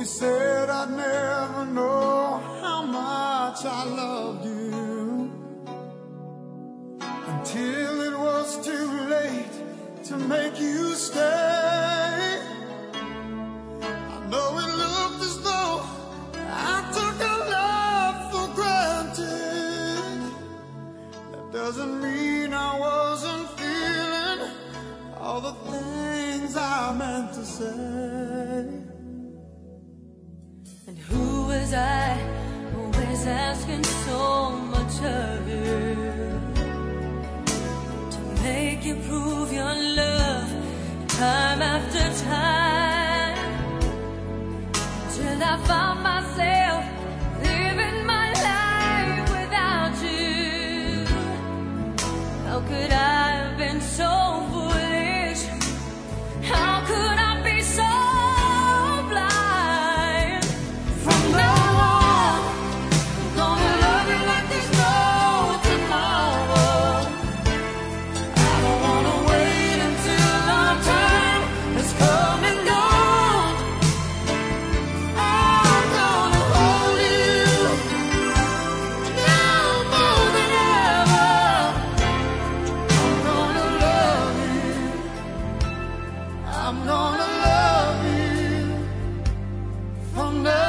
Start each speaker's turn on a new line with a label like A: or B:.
A: we said I'd never know how much I loved you, until it was too late to make you stay. I know it looked as though I took our love for granted. That doesn't mean I wasn't feeling all the things I meant to say.
B: And who was I, always asking so much of you, to make you prove your love time after time, till I found myself living my life without you. How could I have been so foolish? How could I be so blind? From now on, I'm gonna love you like there's no tomorrow. I don't wanna wait until our time has come and gone. I'm gonna hold you now more than ever. I'm gonna love you. I'm gonna love you from now